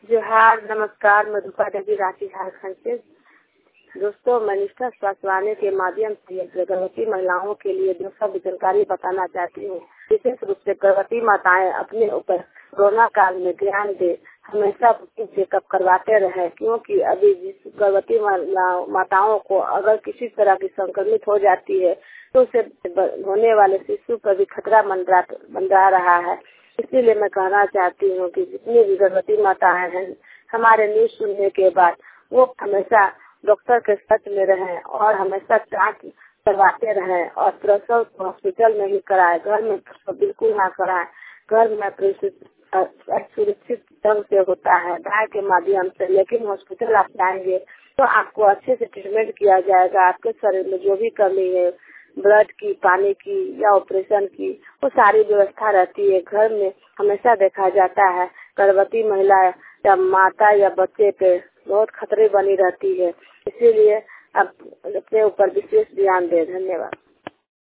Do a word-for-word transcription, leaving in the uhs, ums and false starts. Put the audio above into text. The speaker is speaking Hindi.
जोहार, नमस्कार। मधुका देवी, रांची, झारखंड से। दोस्तों, मैं निष्ठा स्वास्थ्य वाहिनी के माध्यम से गर्भवती महिलाओं के लिए जो सब जानकारी बताना चाहती हूँ। विशेष रूप से गर्भवती माताएं अपने ऊपर कोरोना काल में ध्यान दे, हमेशा चेकअप करवाते रहे, क्योंकि अभी जिस गर्भवती माताओं को अगर किसी तरह की संक्रमित हो जाती है तो उसे होने वाले शिशु पर भी खतरा मंडरा मंडरा रहा है। इसीलिए मैं कहना चाहती हूँ कि जितनी भी गर्भवती माताएं हैं, हमारे न्यूज सुनने के बाद वो हमेशा डॉक्टर के टच में रहें और हमेशा जांच करवाते रहें और प्रसव हॉस्पिटल में ही कराएं, घर में प्रसव बिल्कुल ना कराएं। घर में सुरक्षित ढंग से होता है दवा के माध्यम से, लेकिन हॉस्पिटल आप जाएंगे तो आपको अच्छे से ट्रीटमेंट किया जाएगा। आपके शरीर में जो भी कमी है, ब्लड की, पानी की या ऑपरेशन की, वो सारी व्यवस्था रहती है। घर में हमेशा देखा जाता है गर्भवती महिला या माता या बच्चे पे बहुत खतरे बनी रहती है। इसीलिए आप अपने ऊपर विशेष ध्यान दें। धन्यवाद।